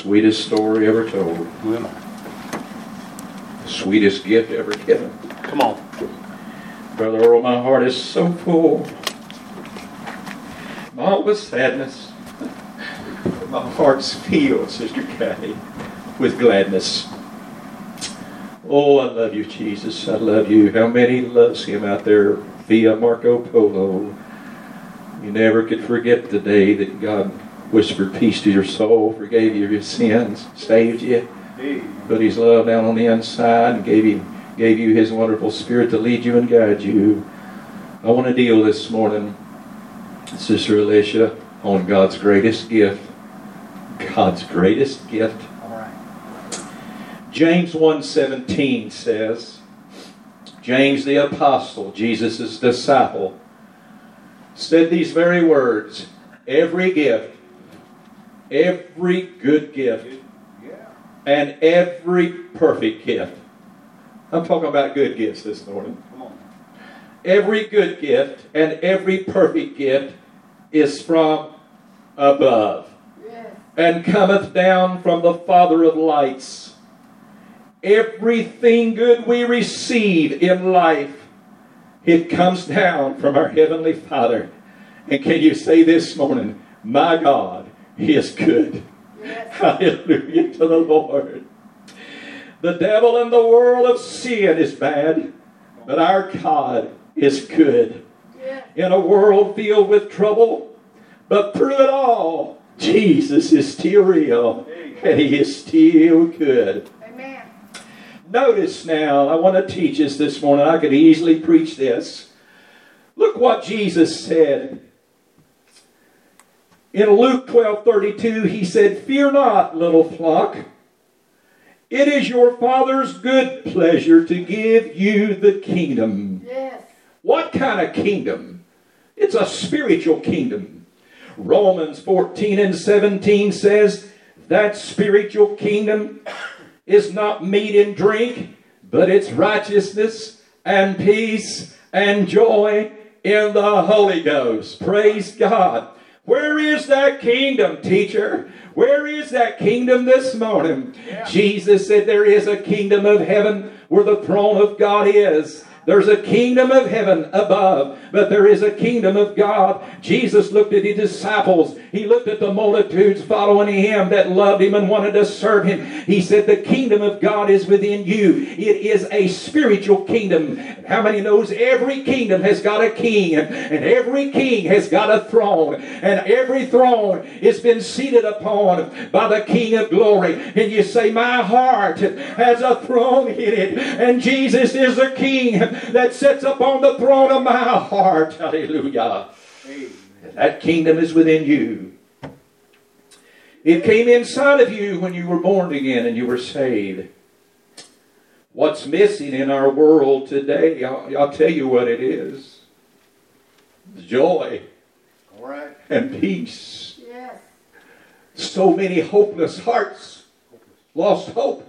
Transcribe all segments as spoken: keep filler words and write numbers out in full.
Sweetest story ever told. Who am I? Sweetest gift ever given. Come on. Brother Earl, my heart is so full. All with sadness. My heart's filled, Sister Kathy, with gladness. Oh, I love you, Jesus. I love you. How many loves him out there via Marco Polo? You never could forget the day that God whispered peace to your soul, forgave you your sins, saved you, put his love down on the inside, and gave you, gave you his wonderful spirit to lead you and guide you. I want to deal this morning, Sister Alicia, on God's greatest gift. God's greatest gift. All right. James one seventeen says, James the apostle, Jesus' disciple, said these very words, every gift, every good gift, and every perfect gift. I'm talking about good gifts this morning. Come on. Every good gift and every perfect gift is from above, Yes. and cometh down from the Father of lights. Everything good we receive in life, it comes down from our Heavenly Father. And can you say this morning, my God is good. Yes. Hallelujah to the Lord. The devil and the world of sin is bad, but our God is good. Yes. In a world filled with trouble, but through it all, Jesus is still real, and he is still good. Amen. Notice now, I want to teach us this morning. I could easily preach this. Look what Jesus said. In Luke twelve thirty-two, he said, fear not, little flock. It is your Father's good pleasure to give you the kingdom. Yes. What kind of kingdom? It's a spiritual kingdom. Romans fourteen and seventeen says that spiritual kingdom is not meat and drink, but it's righteousness and peace and joy in the Holy Ghost. Praise God. Where is that kingdom, teacher? Where is that kingdom this morning? Yeah. Jesus said there is a kingdom of heaven where the throne of God is. There's a kingdom of heaven above, but there is a kingdom of God. Jesus looked at his disciples. He looked at the multitudes following him that loved him and wanted to serve him. He said, the kingdom of God is within you. It is a spiritual kingdom. How many knows every kingdom has got a king, and every king has got a throne, and every throne has been seated upon by the King of glory. And you say, my heart has a throne in it, and Jesus is the king that sits upon the throne of my heart. Hallelujah. Amen. That kingdom is within you. It came inside of you when you were born again and you were saved. What's missing in our world today, I'll, I'll tell you what it is. Joy All right. and peace. Yes. So many hopeless hearts lost hope.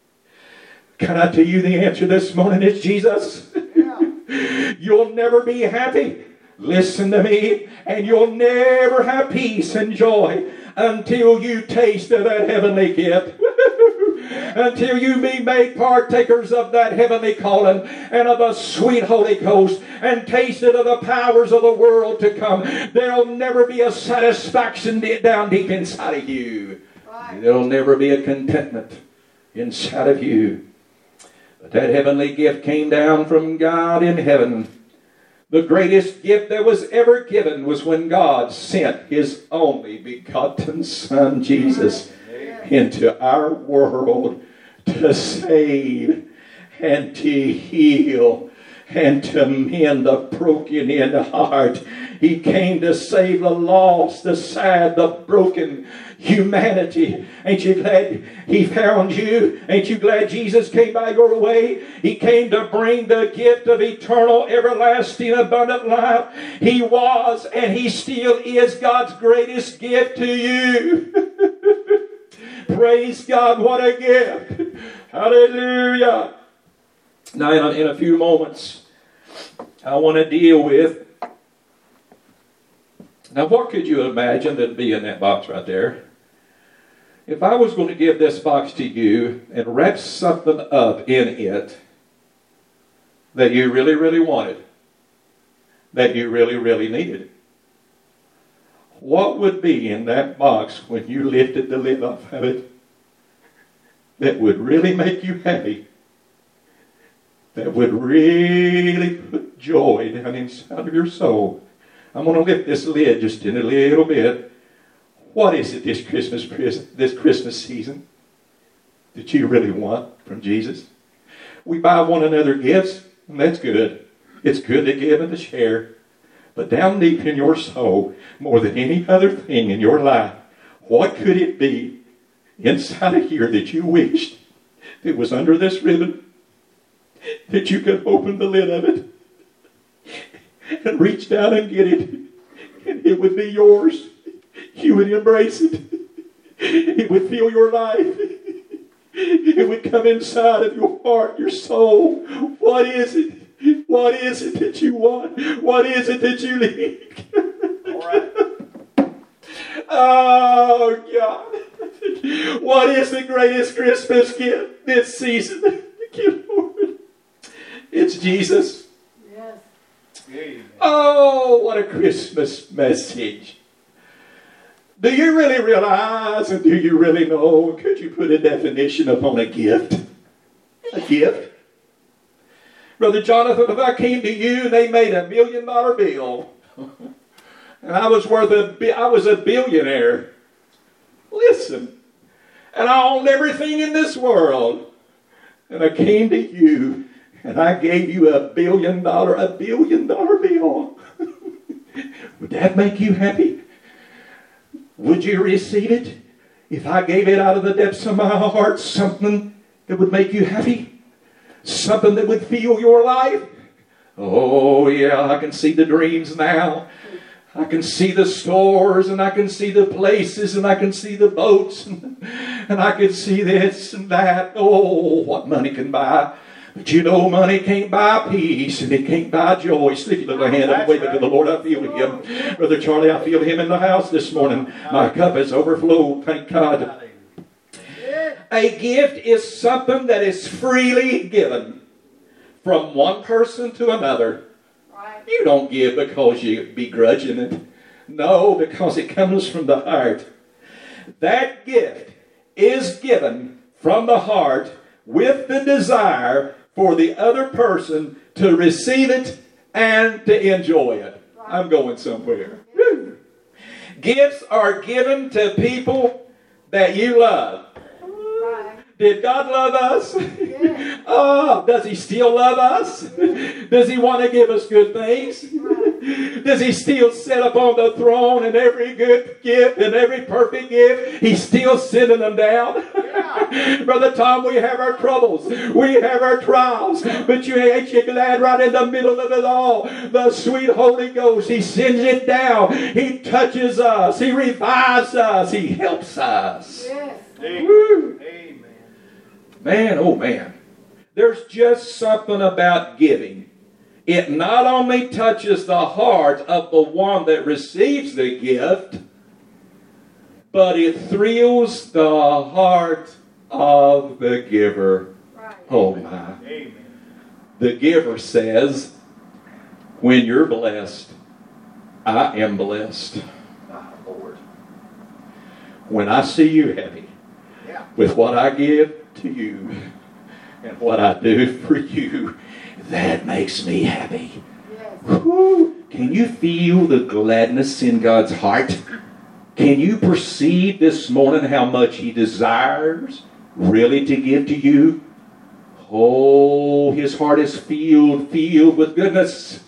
Can I tell you the answer this morning? It's Jesus. Yeah. You'll never be happy. Listen to me. And you'll never have peace and joy until you taste of that heavenly gift. Until you be made partakers of that heavenly calling and of the sweet Holy Ghost and tasted of the powers of the world to come. There'll never be a satisfaction down deep inside of you. Right. There'll never be a contentment inside of you. But that heavenly gift came down from God in heaven. The greatest gift that was ever given was when God sent his only begotten Son, Jesus, into our world to save and to heal and to mend the broken in heart. He came to save the lost, the sad, the broken humanity. Ain't you glad he found you? Ain't you glad Jesus came by your way? He came to bring the gift of eternal, everlasting, abundant life. He was and he still is God's greatest gift to you. Praise God, what a gift. Hallelujah. Now in a, in a few moments, I want to deal with, now what could you imagine that'd be in that box right there? If I was going to give this box to you and wrap something up in it that you really, really wanted, that you really, really needed, what would be in that box when you lifted the lid off of it that would really make you happy, that would really put joy down inside of your soul? I'm going to lift this lid just in a little bit. What is it this Christmas this Christmas season that you really want from Jesus? We buy one another gifts, and that's good. It's good to give and to share. But down deep in your soul, more than any other thing in your life, what could it be inside of here that you wished that was under this ribbon, that you could open the lid of it and reach down and get it, and it would be yours? You would embrace it. It would fill your life. It would come inside of your heart, your soul. What is it? What is it that you want? What is it that you need? All right. Oh, God. What is the greatest Christmas gift this season? Thank you, Lord. It's Jesus. Yes. Oh, what a Christmas message. Do you really realize, and do you really know, could you put a definition upon a gift? A gift? Brother Jonathan, if I came to you and they made a million dollar bill, and I was worth a, I was a billionaire, listen, and I owned everything in this world, and I came to you, and I gave you a billion dollar, a billion dollar bill, would that make you happy? Would you receive it if I gave it out of the depths of my heart, something that would make you happy? Something that would fill your life? Oh, yeah, I can see the dreams now. I can see the stores, and I can see the places, and I can see the boats, and, and I can see this and that. Oh, what money can buy. But you know, money can't buy peace, and it can't buy joy. Slip your little hand up and wave it to the Lord. I feel Him. Brother Charlie, I feel Him in the house this morning. My cup is overflowed. Thank God. A gift is something that is freely given from one person to another. You don't give because you begrudging it. No, because it comes from the heart. That gift is given from the heart with the desire for the other person to receive it and to enjoy it. I'm going somewhere. Woo. Gifts are given to people that you love. Did God love us? Yeah. Oh, does He still love us? Does He want to give us good things? Does He still sit upon the throne, and every good gift and every perfect gift, He's still sending them down? Yeah. Brother Tom, we have our troubles. We have our trials. But you ain't you glad right in the middle of it all? The sweet Holy Ghost, He sends it down. He touches us. He revives us. He helps us. Yes. Woo. Man, oh man, there's just something about giving. It not only touches the heart of the one that receives the gift, but it thrills the heart of the giver. Right. Oh my. Amen. The giver says, when you're blessed, I am blessed. My Lord. When I see you happy, yeah, with what I give to you and what I do for you, that makes me happy. Yes. Woo. Can you feel the gladness in God's heart? Can you perceive this morning how much He desires really to give to you? Oh, His heart is filled, filled with goodness.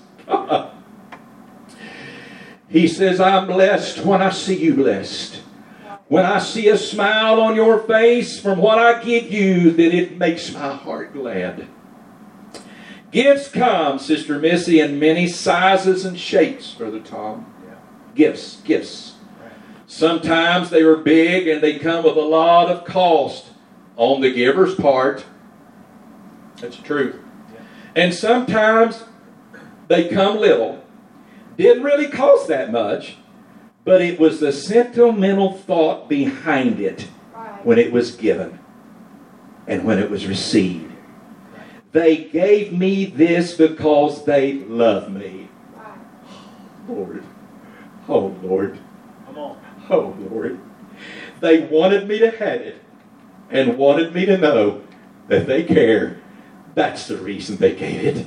He says, I'm blessed when I see you blessed. When I see a smile on your face from what I give you, that it makes my heart glad. Gifts come, Sister Missy, in many sizes and shapes, Brother Tom. Yeah. Gifts, gifts. Right. Sometimes they are big and they come with a lot of cost on the giver's part. That's true. Yeah. And sometimes they come little. Didn't really cost that much. But it was the sentimental thought behind it. Right. when it was given and when it was received. They gave me this because they love me. Lord. Oh, Lord. Come on. Oh, Lord. They wanted me to have it and wanted me to know that they care. That's the reason they gave it.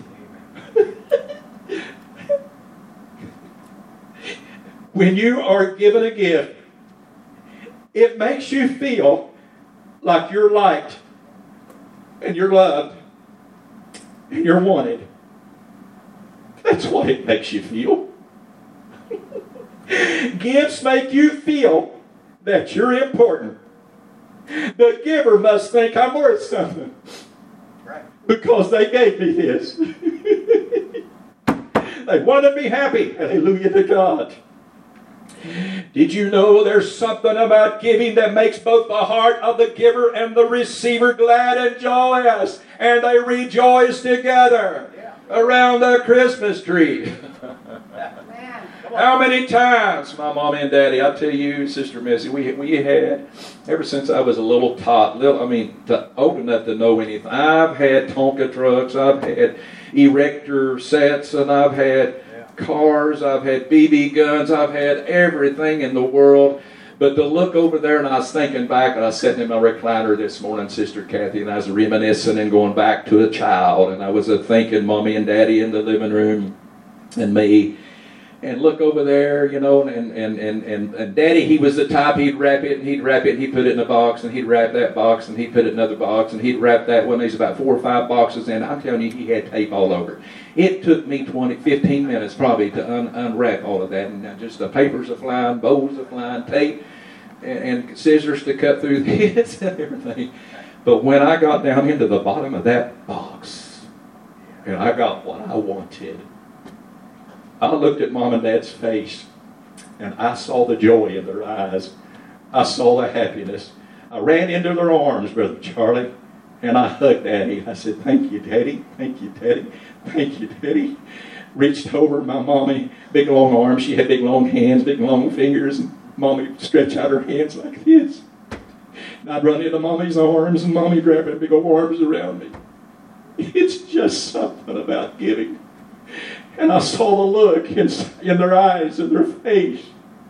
When you are given a gift, it makes you feel like you're liked and you're loved and you're wanted. That's what it makes you feel. Gifts make you feel that you're important. The giver must think I'm worth something. Right. Because they gave me this. They wanted me happy. Hallelujah to God. Did you know there's something about giving that makes both the heart of the giver and the receiver glad and joyous? And they rejoice together Yeah. around the Christmas tree. How many times, my mom and daddy, I'll tell you, Sister Missy, we, we had, ever since I was a little tot, little, I mean, to, old enough to know anything, I've had Tonka trucks, I've had erector sets, and I've had cars, I've had B B guns, I've had everything in the world. But to look over there, and I was thinking back, and I was sitting in my recliner this morning, Sister Kathy, and I was reminiscing and going back to a child, and I was uh, thinking Mommy and Daddy in the living room, and me. And look over there, you know, and, and, and, and, and Daddy, he was the type, he'd wrap it, and he'd wrap it, and he'd put it in a box, and he'd wrap that box, and he'd put it in another box, and he'd wrap that one. There's about four or five boxes, and I'm telling you, he had tape all over. It took me twenty, fifteen minutes probably to un, unwrap all of that, and just the papers are flying, bows are flying, tape, and, and scissors to cut through this and everything. But when I got down into the bottom of that box, and I got what I wanted, I looked at Mom and Dad's face, and I saw the joy in their eyes. I saw the happiness. I ran into their arms, Brother Charlie, and I hugged Daddy. I said, thank you, Daddy. Thank you, Daddy. Thank you, Daddy. Reached over my Mommy, big long arms. She had big long hands, big long fingers, and Mommy would stretch out her hands like this. And I'd run into Mommy's arms, and Mommy grabbed her big old arms around me. It's just something about giving. And I saw the look in, in their eyes and their face.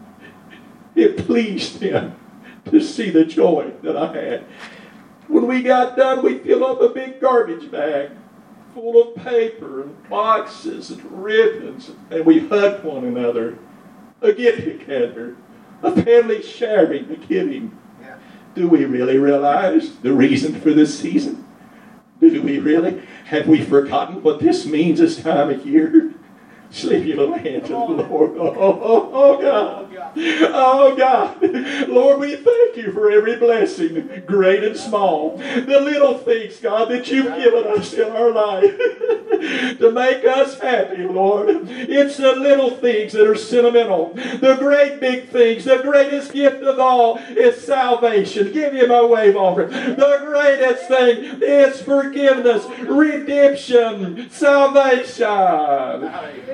It pleased him to see the joy that I had. When we got done, we filled up a big garbage bag full of paper and boxes and ribbons, and we hugged one another. A get together, a family sharing, a giving. Yeah. Do we really realize the reason for this season? Do we really? Have we forgotten what this means this time of year? Slip your little hand to the Lord. Oh, oh, oh, God. Oh, God. Lord, we thank you for every blessing, great and small. The little things, God, that you've given us in our life to make us happy, Lord. It's the little things that are sentimental. The great big things, the greatest gift of all is salvation. Give him a wave offering. The greatest thing is forgiveness, redemption, salvation.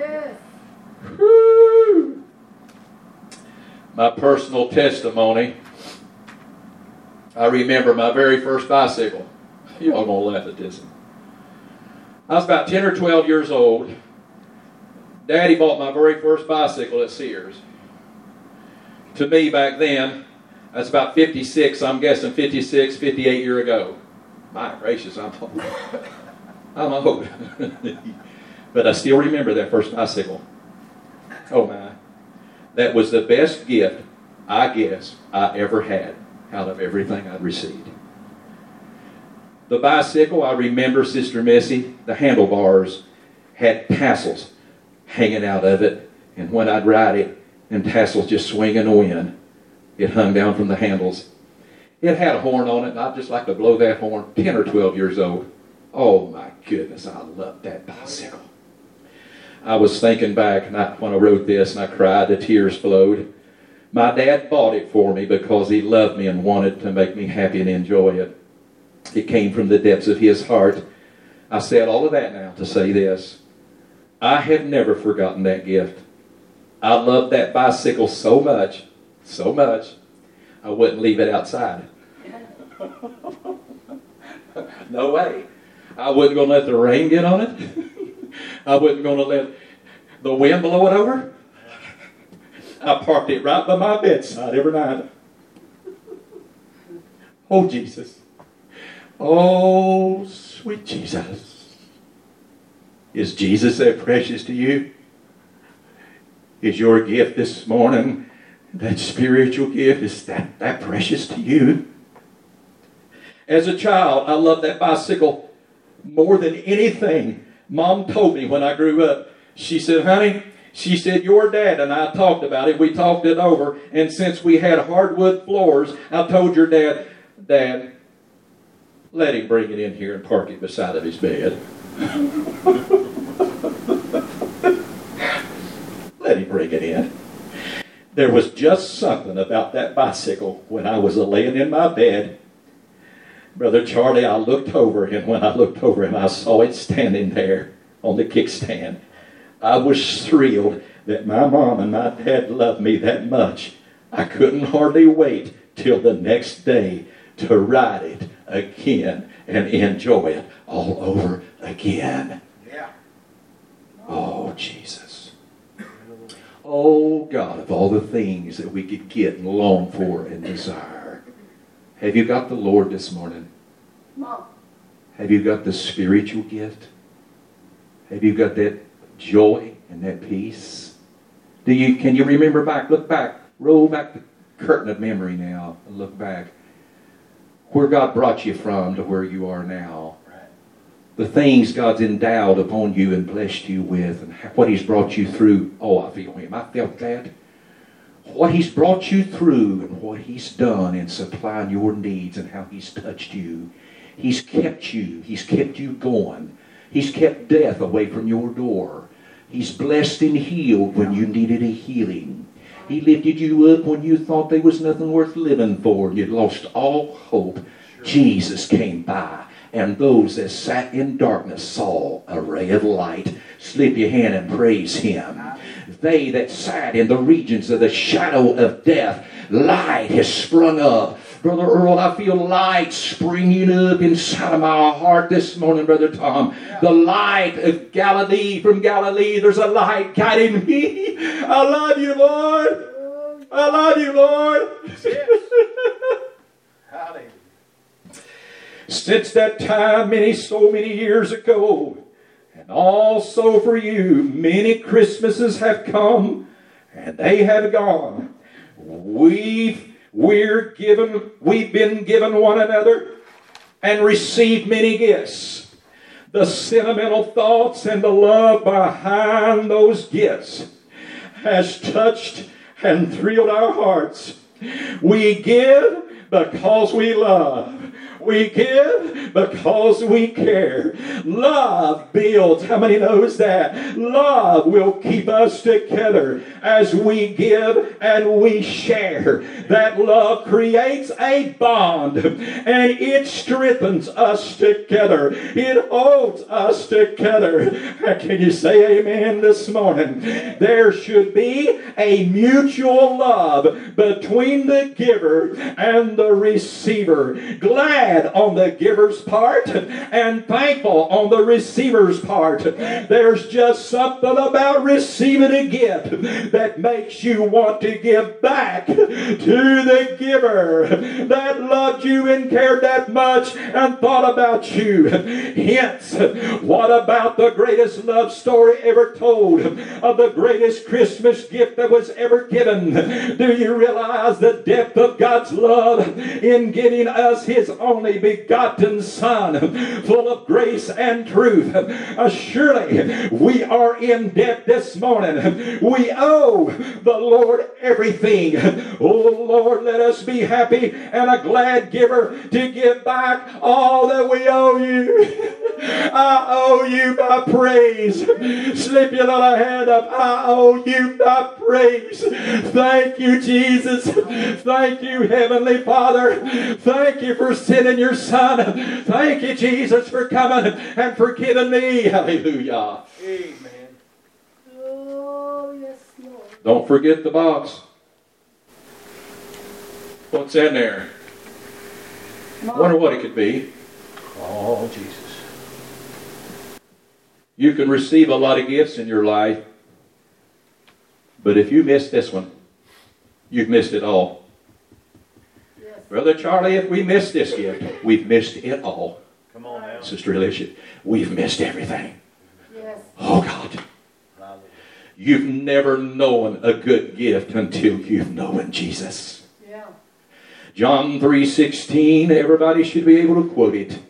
Woo. My personal testimony. I remember my very first bicycle. Y'all gonna laugh at this. I was about ten or twelve years old. Daddy bought my very first bicycle at Sears. To me back then, that's about fifty-six, I'm guessing fifty-six, fifty-eight years ago. My gracious, I'm old. I'm old. But I still remember that first bicycle. Oh my. That was the best gift, I guess, I ever had out of everything I'd received. The bicycle, I remember, Sister Missy, the handlebars had tassels hanging out of it. And when I'd ride it, and tassels just swing in the wind, it hung down from the handles. It had a horn on it, and I'd just like to blow that horn, ten or twelve years old. Oh my goodness, I loved that bicycle. I was thinking back and I, when I wrote this, and I cried, the tears flowed. My dad bought it for me because he loved me and wanted to make me happy and enjoy it. It came from the depths of his heart. I said all of that now to say this. I have never forgotten that gift. I loved that bicycle so much, so much, I wouldn't leave it outside. No way. I wasn't going to let the rain get on it. I wasn't going to let the wind blow it over. I parked it right by my bedside every night. Oh, Jesus. Oh, sweet Jesus. Is Jesus that precious to you? Is your gift this morning, that spiritual gift, is that, that precious to you? As a child, I loved that bicycle more than anything. Mom told me when I grew up, she said, honey, she said, your dad and I talked about it. We talked it over. And since we had hardwood floors, I told your dad, Dad, let him bring it in here and park it beside of his bed. Let him bring it in. There was just something about that bicycle when I was laying in my bed. Brother Charlie, I looked over him. When I looked over him, I saw it standing there on the kickstand. I was thrilled that my mom and my dad loved me that much. I couldn't hardly wait till the next day to ride it again and enjoy it all over again. Yeah. Oh, Jesus. Oh, God, of all the things that we could get and long for and desire. Have you got the Lord this morning? Mom. Have you got the spiritual gift? Have you got that joy and that peace? Do you? Can you remember back? Look back. Roll back the curtain of memory now and look back. Where God brought you from to where you are now. The things God's endowed upon you and blessed you with, and what He's brought you through. Oh, I feel Him. I felt that. What He's brought you through and what He's done in supplying your needs and how He's touched you. He's kept you. He's kept you going. He's kept death away from your door. He's blessed and healed when you needed a healing. He lifted you up when you thought there was nothing worth living for and you'd lost all hope. Sure. Jesus came by, and those that sat in darkness saw a ray of light. Slip your hand and praise Him. They that sat in the regions of the shadow of death, light has sprung up. Brother Earl, I feel light springing up inside of my heart this morning, Brother Tom. The light of Galilee, from Galilee, there's a light guiding me. I love you, Lord. I love you, Lord. Hallelujah. Since that time, many, so many years ago, and also for you, many Christmases have come, and they have gone. We've We're given, we've been given one another and received many gifts. The sentimental thoughts and the love behind those gifts has touched and thrilled our hearts. We give because we love. We give because we care. Love builds. How many knows that? Love will keep us together as we give and we share. That love creates a bond and it strengthens us together. It holds us together. Can you say amen this morning? There should be a mutual love between the giver and the receiver. Glad on the giver's part and thankful on the receiver's part. There's just something about receiving a gift that makes you want to give back to the giver that loved you and cared that much and thought about you. Hence, what about the greatest love story ever told, of the greatest Christmas gift that was ever given? Do you realize the depth of God's love in giving us His only begotten Son, full of grace and truth? Uh, surely we are in debt this morning. We owe the Lord everything. Oh Lord, let us be happy and a glad giver to give back all that we owe you. I owe you my praise. Slip your little hand up. I owe you my praise. Thank you, Jesus. Thank you, Heavenly Father. Thank you for sending your Son. Thank you, Jesus, for coming and forgiving me. Hallelujah. Amen. Oh, yes, Lord. Don't forget the box. What's in there? Come I on. wonder what it could be. Oh, Jesus. You can receive a lot of gifts in your life, but if you miss this one, you've missed it all. Yes. Brother Charlie, if we miss this gift, we've missed it all. Come on now. Sister Alicia, we've missed everything. Yes. Oh God, you've never known a good gift until you've known Jesus. Yeah. John three sixteen, everybody should be able to quote it.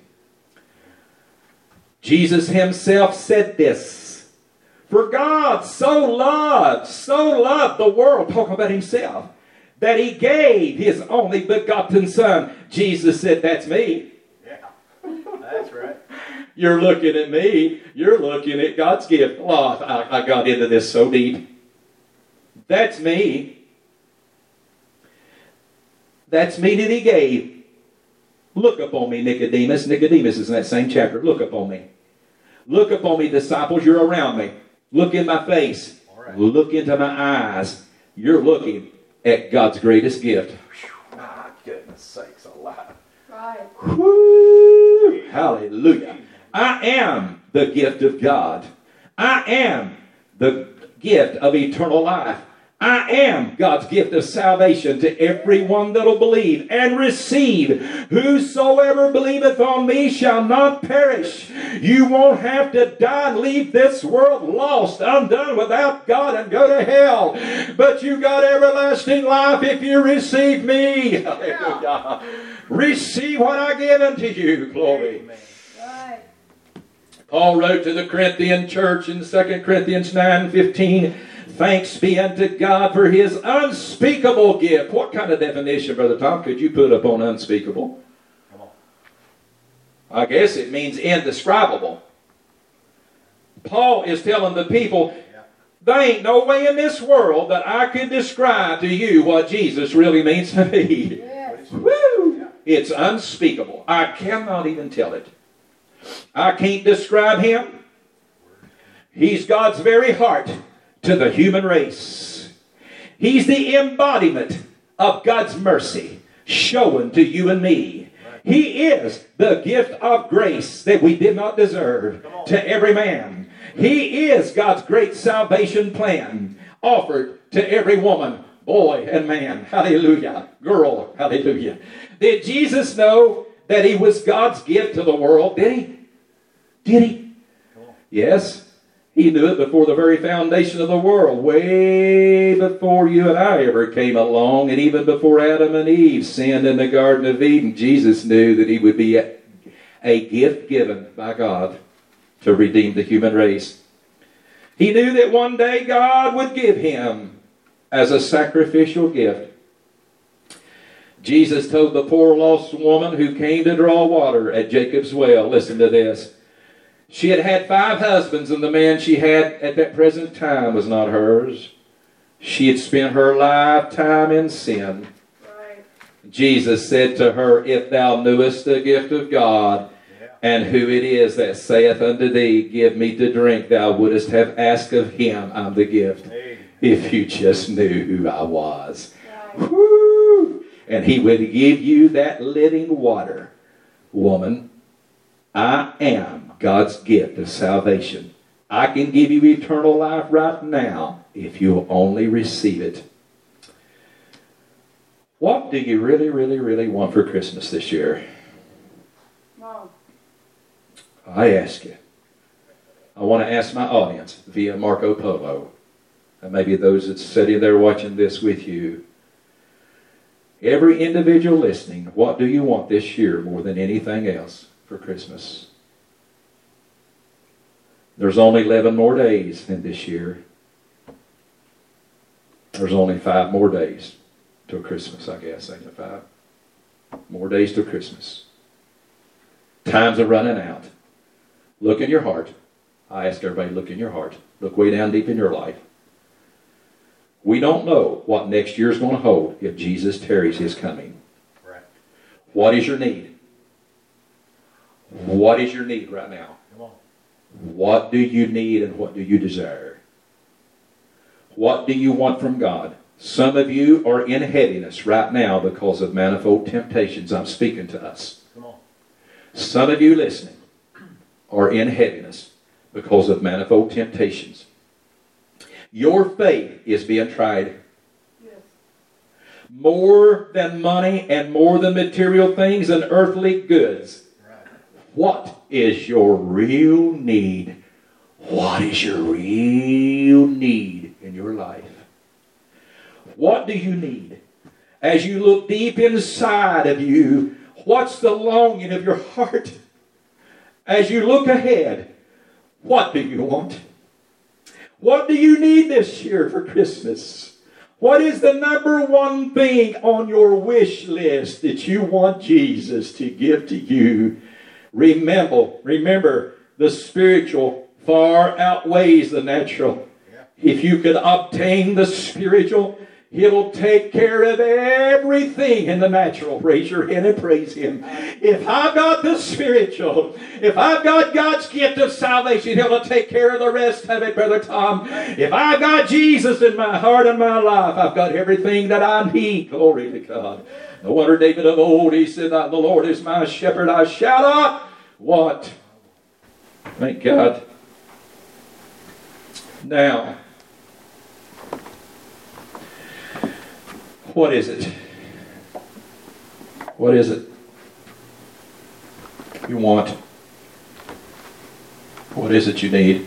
Jesus himself said this, for God so loved, so loved the world, talking about himself, that he gave his only begotten Son. Jesus said, that's me. Yeah, that's right. You're looking at me. You're looking at God's gift. Oh, I, I got into this so deep. That's me. That's me that he gave. Look upon me, Nicodemus. Nicodemus is in that same chapter. Look upon me. Look upon me, disciples. You're around me. Look in my face. All right. Look into my eyes. You're looking at God's greatest gift. My goodness sakes alive. Right. Woo! Hallelujah. I am the gift of God. I am the gift of eternal life. I am God's gift of salvation to everyone that'll believe and receive. Whosoever believeth on me shall not perish. You won't have to die and leave this world lost, undone, without God and go to hell. But you got everlasting life if you receive me. Hallelujah. Receive what I give unto you. Glory. Amen. Right. Paul wrote to the Corinthian church in Second Corinthians nine fifteen, thanks be unto God for his unspeakable gift. What kind of definition, Brother Tom, could you put up on unspeakable? Come on. I guess it means indescribable. Paul is telling the people, Yeah. there ain't no way in this world that I could describe to you what Jesus really means to me. Yes. Woo! Yeah. It's unspeakable. I cannot even tell it. I can't describe him. He's God's very heart to the human race. He's the embodiment of God's mercy shown to you and me. He is the gift of grace that we did not deserve to every man. He is God's great salvation plan offered to every woman, boy, and man. Hallelujah. Girl, hallelujah. Did Jesus know that he was God's gift to the world? Did he? Did he? Yes. He knew it before the very foundation of the world, way before you and I ever came along, and even before Adam and Eve sinned in the Garden of Eden. Jesus knew that he would be a, a gift given by God to redeem the human race. He knew that one day God would give him as a sacrificial gift. Jesus told the poor lost woman who came to draw water at Jacob's well, listen to this. She had had five husbands, and the man she had at that present time was not hers. She had spent her lifetime in sin. Right. Jesus said to her, if thou knewest the gift of God, Yeah. and who it is that saith unto thee, give me to drink, thou wouldest have asked of him, I'm the gift. Amen. If you just knew who I was. Right. Woo! And he would give you that living water. Woman, I am God's gift of salvation. I can give you eternal life right now if you'll only receive it. What do you really, really, really want for Christmas this year? Mom. I ask you. I want to ask my audience via Marco Polo, and maybe those that's sitting there watching this with you. Every individual listening, what do you want this year more than anything else for Christmas? There's only eleven more days in this year. There's only five more days till Christmas, I guess. Ain't it five? More days till Christmas. Times are running out. Look in your heart. I ask everybody, look in your heart. Look way down deep in your life. We don't know what next year's going to hold if Jesus tarries his coming. Right. What is your need? What is your need right now? Come on. What do you need and what do you desire? What do you want from God? Some of you are in heaviness right now because of manifold temptations. I'm speaking to us. Come on. Some of you listening are in heaviness because of manifold temptations. Your faith is being tried. Yes. More than money and more than material things and earthly goods. Right. What is your real need? What is your real need in your life? What do you need? As you look deep inside of you, what's the longing of your heart? As you look ahead, what do you want? What do you need this year for Christmas? What is the number one thing on your wish list that you want Jesus to give to you? Remember, remember, the spiritual far outweighs the natural. Yeah. If you could obtain the spiritual, He'll take care of everything in the natural. Raise your hand and praise Him. If I've got the spiritual, if I've got God's gift of salvation, He'll take care of the rest of it, Brother Tom. If I've got Jesus in my heart and my life, I've got everything that I need. Glory to God. No wonder David of old, he said, the Lord is my shepherd, I shall not want. Thank God. Now, what is it? What is it you want? What is it you need?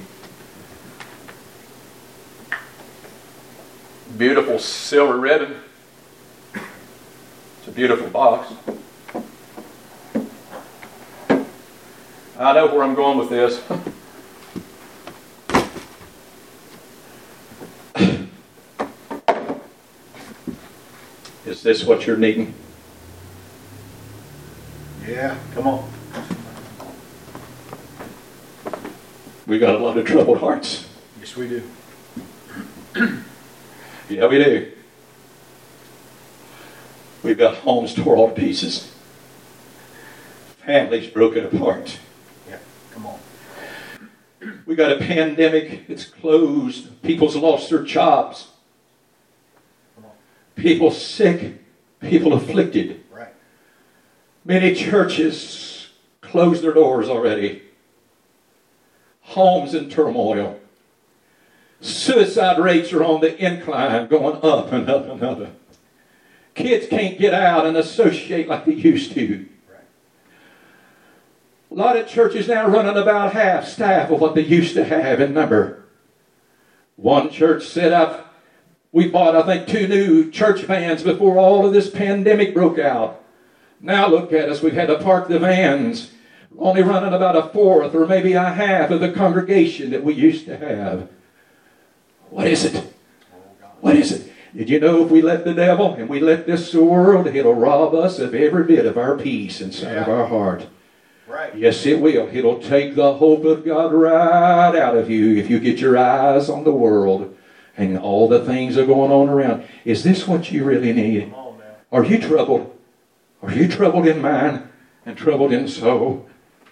Beautiful silver ribbon. It's a beautiful box. I know where I'm going with this. Is this what you're needing? Yeah, come on. We got a lot of troubled hearts. Yes, we do. Yeah, we do. We've got homes tore all to pieces. Families broken apart. Yeah, come on. We got a pandemic. It's closed. People's lost their jobs. Come on. People sick. People afflicted. Right. Many churches closed their doors already. Homes in turmoil. Suicide rates are on the incline, going up and up and up. Kids can't get out and associate like they used to. Right. A lot of churches now running about half staff of what they used to have in number. One church set up, we bought, I think, two new church vans before all of this pandemic broke out. Now look at us, we've had to park the vans, only running about a fourth or maybe a half of the congregation that we used to have. What is it? What is it? Did you know if we let the devil and we let this world, it'll rob us of every bit of our peace inside of Yeah. our heart. Right. Yes, it will. It'll take the hope of God right out of you if you get your eyes on the world and all the things that are going on around. Is this what you really need? Come on now. Are you troubled? Are you troubled in mind and troubled in soul?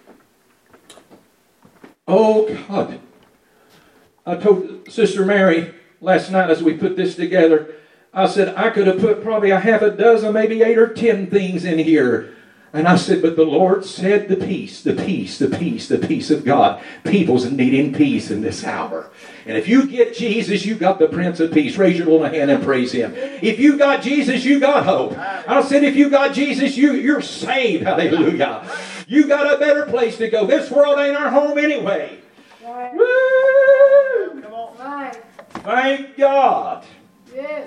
Oh, God. I told Sister Mary last night as we put this together, I said, I could have put probably a half a dozen, maybe eight or ten things in here. And I said, but the Lord said the peace, the peace, the peace, the peace of God. People's needing peace in this hour. And if you get Jesus, you got the Prince of Peace. Raise your little hand and praise Him. If you got Jesus, you got hope. I said, if you got Jesus, you, you're saved. Hallelujah. You got a better place to go. This world ain't our home anyway. Right. Woo! Come on. Right. Thank God. Yes.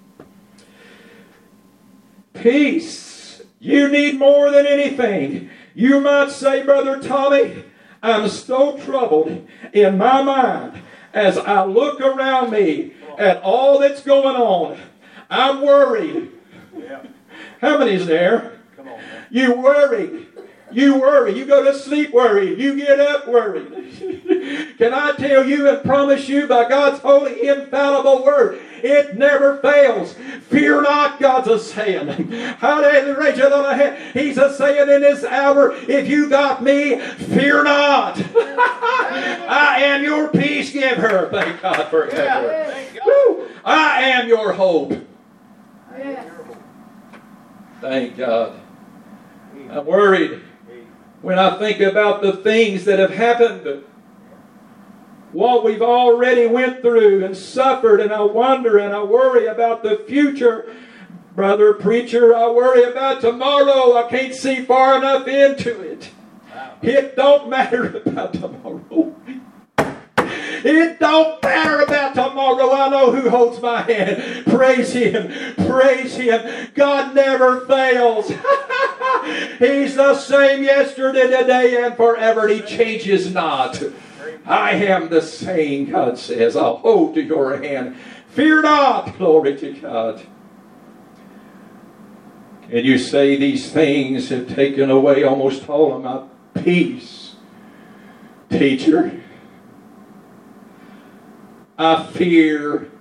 Peace. You need more than anything. You might say, Brother Tommy, I'm so troubled in my mind as I look around me at all that's going on. I'm worried. Yeah. How many's there? Come on, man. You worry. You worry. You go to sleep worried. You get up worried. Can I tell you and promise you by God's holy infallible word, it never fails. Fear not, God's a saying. Hallelujah. He's a saying in this hour, if you got me, fear not. I am your peace giver. Thank God for it. Yeah. Thank God. Woo. I am your hope. Yes. Thank God. I'm worried when I think about the things that have happened, what we've already went through and suffered, and I wonder and I worry about the future. Brother preacher, I worry about tomorrow. I can't see far enough into it. It don't matter about tomorrow. It don't matter about tomorrow. I know who holds my hand. Praise Him. Praise Him. God never fails. He's the same yesterday, today, and forever. He changes not. I am the same, God says. I'll hold to your hand. Fear not. Glory to God. And you say these things have taken away almost all of my peace. Teacher, I fear,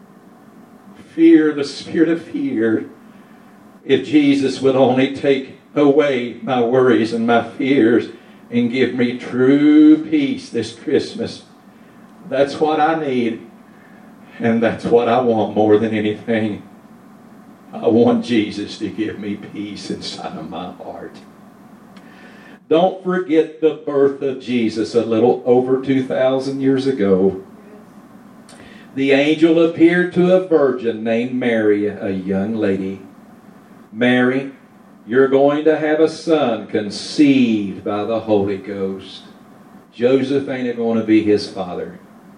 fear, the spirit of fear. If Jesus would only take away my worries and my fears and give me true peace this Christmas. That's what I need. And that's what I want more than anything. I want Jesus to give me peace inside of my heart. Don't forget the birth of Jesus a little over two thousand years ago. The angel appeared to a virgin named Mary, a young lady. Mary, you're going to have a son conceived by the Holy Ghost. Joseph ain't going to be his father,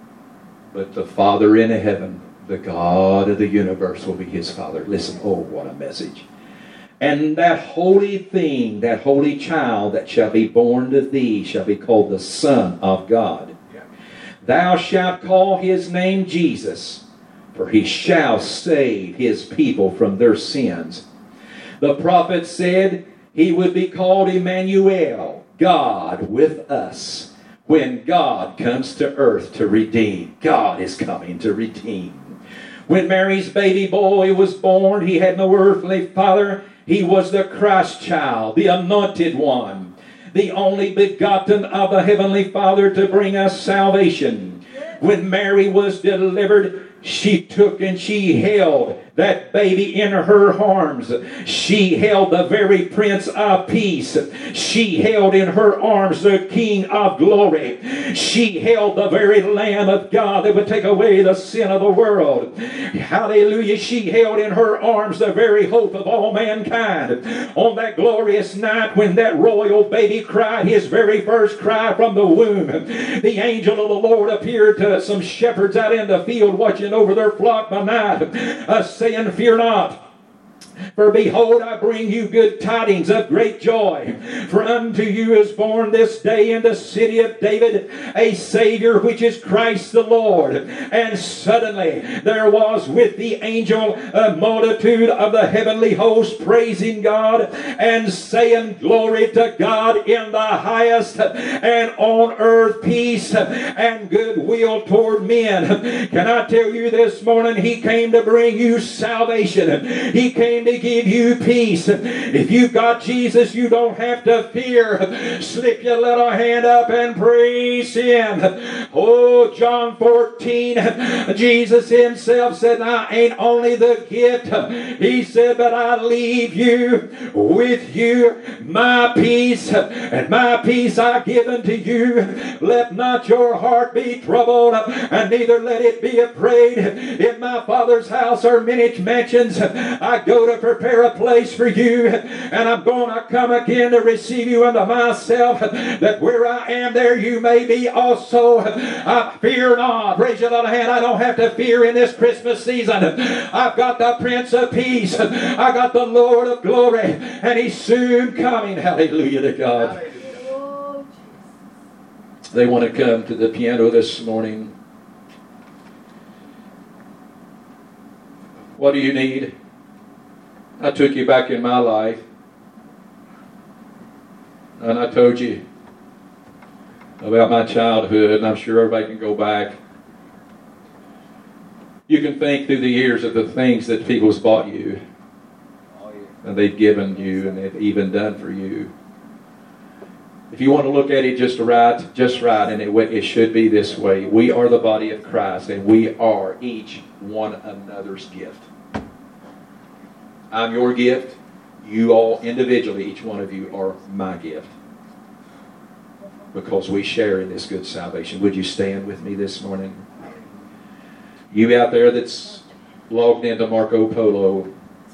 but the Father in heaven, the God of the universe, will be his father. Listen, oh, what a message. And that holy thing, that holy child that shall be born to thee shall be called the Son of God. Thou shalt call his name Jesus, for he shall save his people from their sins. The prophet said he would be called Emmanuel, God with us. When God comes to earth to redeem, God is coming to redeem. When Mary's baby boy was born, he had no earthly father. He was the Christ child, the anointed one, the only begotten of the Heavenly Father to bring us salvation. When Mary was delivered, she took and she held that baby in her arms. She held the very Prince of Peace. She held in her arms the King of Glory. She held the very Lamb of God that would take away the sin of the world. Hallelujah. She held in her arms the very hope of all mankind. On that glorious night when that royal baby cried his very first cry from the womb, the angel of the Lord appeared to some shepherds out in the field watching over their flock by night, uh, saying, fear not. For behold, I bring you good tidings of great joy. For unto you is born this day in the city of David a Savior, which is Christ the Lord. And suddenly there was with the angel a multitude of the heavenly host praising God and saying, glory to God in the highest, and on earth peace and goodwill toward men. Can I tell you this morning, He came to bring you salvation. He came to give you peace. If you've got Jesus, you don't have to fear. Slip your little hand up and praise Him. Oh, John fourteen, Jesus Himself said, I ain't only the gift. He said, but I leave you with you my peace, and my peace I give unto you. Let not your heart be troubled, and neither let it be afraid. In my Father's house are many mansions. I go to prepare a place for you, and I'm going to come again to receive you unto myself, that where I am, there you may be also. I fear not. Raise your little hand. I don't have to fear in this Christmas season. I've got the Prince of Peace. I got the Lord of Glory, and He's soon coming. Hallelujah to God. They want to come to the piano this morning. What do you need? I took you back in my life, and I told you about my childhood, and I'm sure everybody can go back. You can think through the years of the things that people's bought you, and they've given you, and they've even done for you. If you want to look at it just right, just right, and it, it should be this way. We are the body of Christ, and we are each one another's gift. I'm your gift. You all individually, each one of you are my gift. Because we share in this good salvation. Would you stand with me this morning? You out there that's logged into Marco Polo,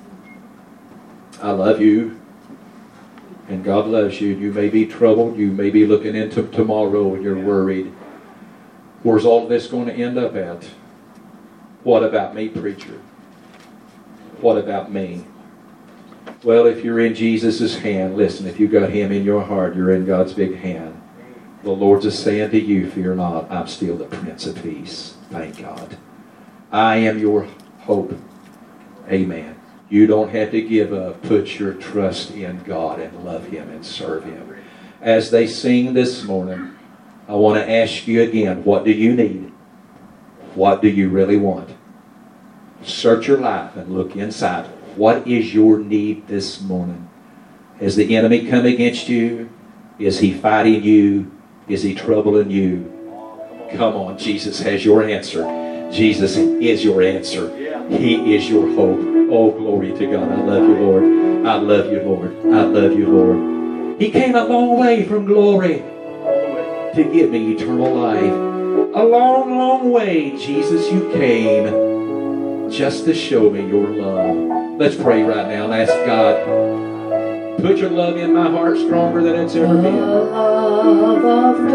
I love you. And God loves you. You may be troubled. You may be looking into tomorrow and you're worried. Where's all this going to end up at? What about me, preacher? What about me? Well, if you're in Jesus' hand, listen, if you've got Him in your heart, you're in God's big hand. The Lord's just saying to you, fear not, I'm still the Prince of Peace. Thank God. I am your hope. Amen. You don't have to give up. Put your trust in God and love Him and serve Him. As they sing this morning, I want to ask you again, what do you need? What do you really want? Search your life and look inside. What is your need this morning? Has the enemy come against you? Is he fighting you? Is he troubling you? Come on, Jesus has your answer. Jesus is your answer. He is your hope. Oh, glory to God. I love you, Lord. I love you, Lord. I love you, Lord. He came a long way from glory to give me eternal life. A long, long way, Jesus, you came just to show me your love. Let's pray right now and ask God, put your love in my heart stronger than it's ever been. The love of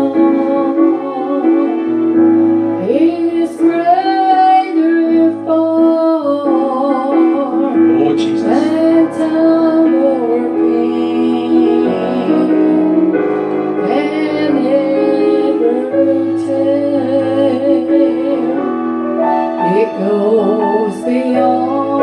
God is greater far Oh, Jesus. than time or pain, than ever tell. It goes beyond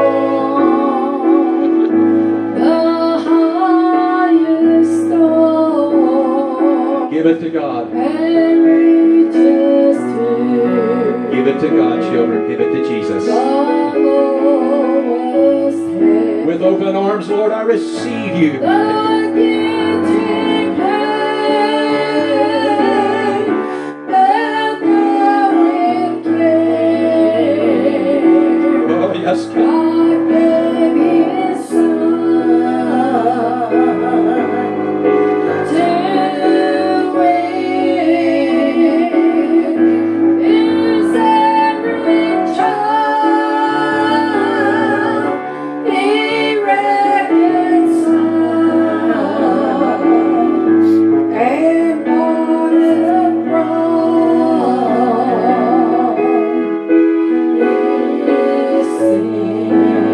the highest star. Give it to God. And reaches to Give it to God, children. Give it to Jesus. the lowest heaven. With open arms, Lord, I receive you. The gifted hand that knoweth care. Oh, yes, God. God gave His Son to win His every child He reconciled and bought a crown His sin.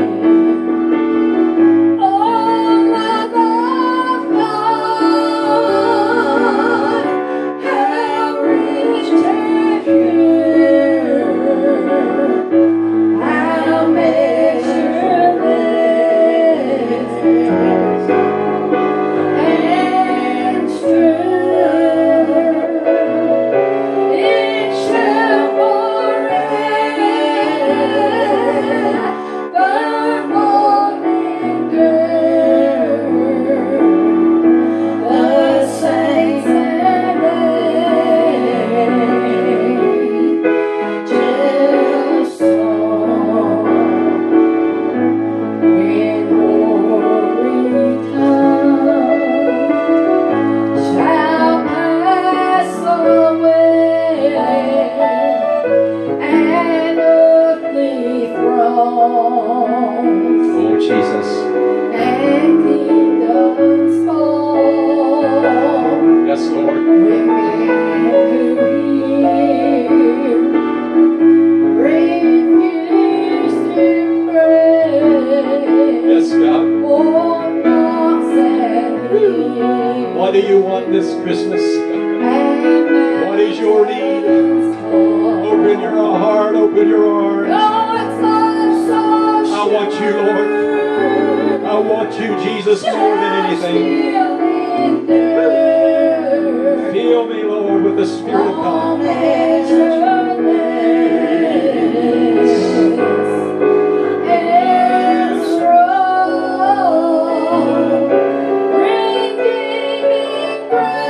Oh, love of God, how rich and pure, how measureless and true. It shall forevermore endure. The saints and angels song when glory comes shall pass away, and earthly thrones Oh, Jesus. and kingdoms fall. Yes, Lord. When men who hear refuse to pray, Yes, God. or knocks at him, What do you want this Christmas? and What is your need? mountains fall. Open your heart. Open your arms. God's love so I want you, Lord. I want you, Jesus, more than anything. Fill me, Lord, with the Spirit of God. Redeeming grace.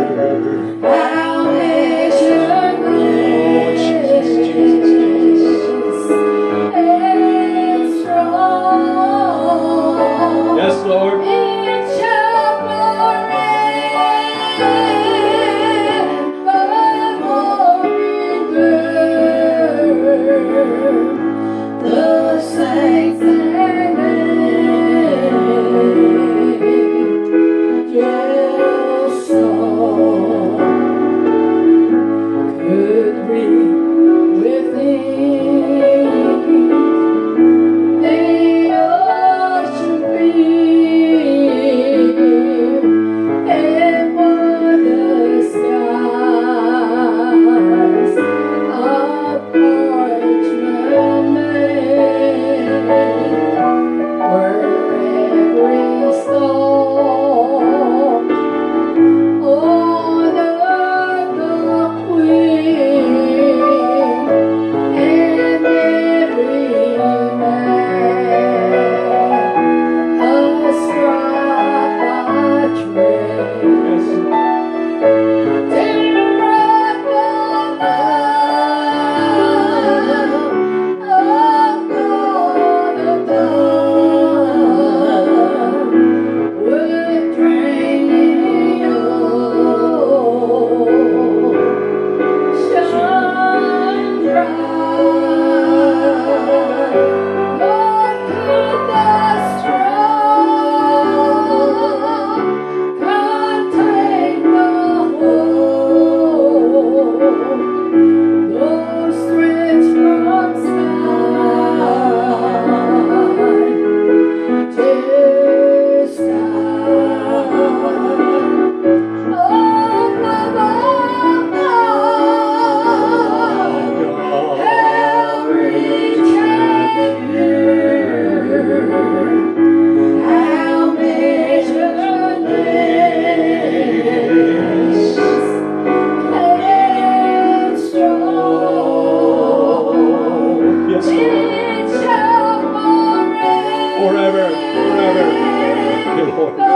How measureless and strong. Yes, Lord. It shall forever endure. The saints and angels song could breathe within the ocean breeze and what the skies of parchment made, where every song on earth the queen and every man ascribe a trace. Those threads from sky to sky. Oh, Mama, how rich and pure, how measureless and strong. Yes, Lord. It shall Forever, forever. Good Lord.